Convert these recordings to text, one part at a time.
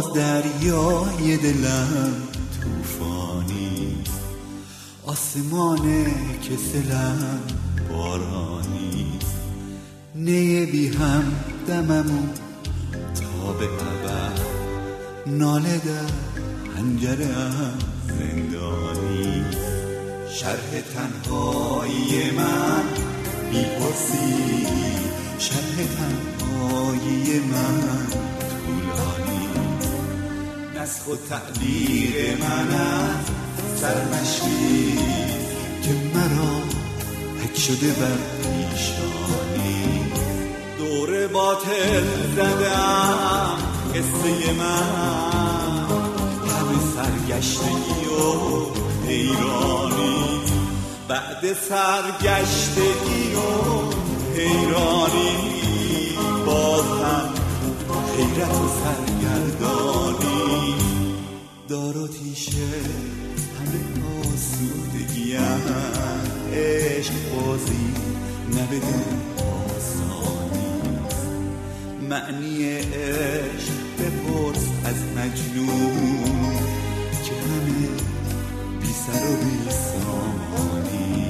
باز دریای دلم توفانی، آسمانه که سلم بارانی، نه بی هم دممو تا به ابد، ناله در پنجره‌ام زندانی. شرح تنهایی من میپرسی، شرح تنهایی من طولانی، نسخ و تعبیر من از سرمشقی که مرا حک شده بر پیشانی. دور باطل زدم قصه من، همه سرگشتگی و حیرانی، بعد سرگشتگی و حیرانی باز هم حیرت و سرگردانی. دار و تیشه همه آسودگیم، عشق بازی نبده آسانی، معنی عشق بپرس از مجنون که همه بی سر و بی سامانی.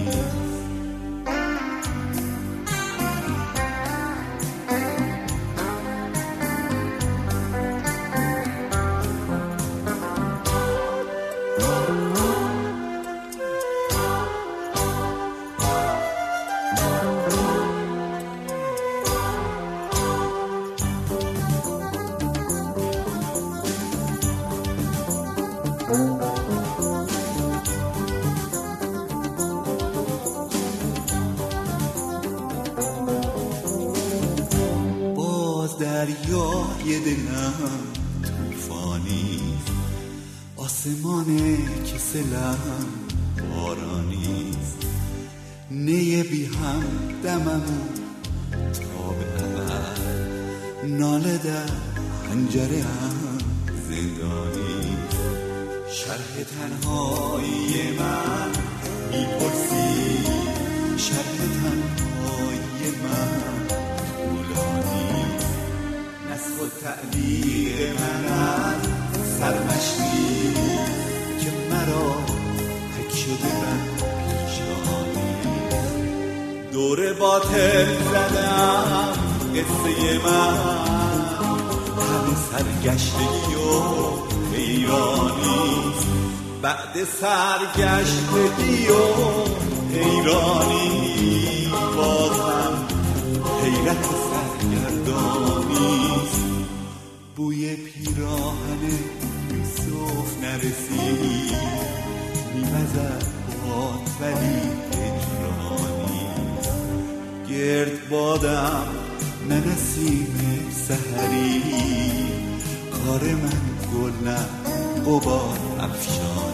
دریای دلم توفانی، آسمانه که سلم بارانی، نه بی هم دممو تا به ابد، ناله در پنجره‌ام زندانی. شرح تنهایی من میپرسی، شرح تنهایی من طولانی، نسخ و تعبیر من از سرمشقی که مرا حک شده بر پیشانی. دور باطل زدم قصه من، همه سرگشتگی و حیرانی، بعد سرگشتگی و حیرانی بازم حیرت و سرگردانی. بوی پیراهن یوسف نرسید، میوزد باد ولی هجرانی، گرد بادم نه نسیم سحری، کار من گل نه غبار افشانی.